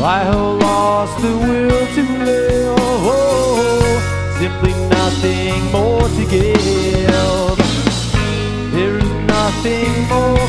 I have lost the will to live. Oh, simply nothing more to give. There is nothing more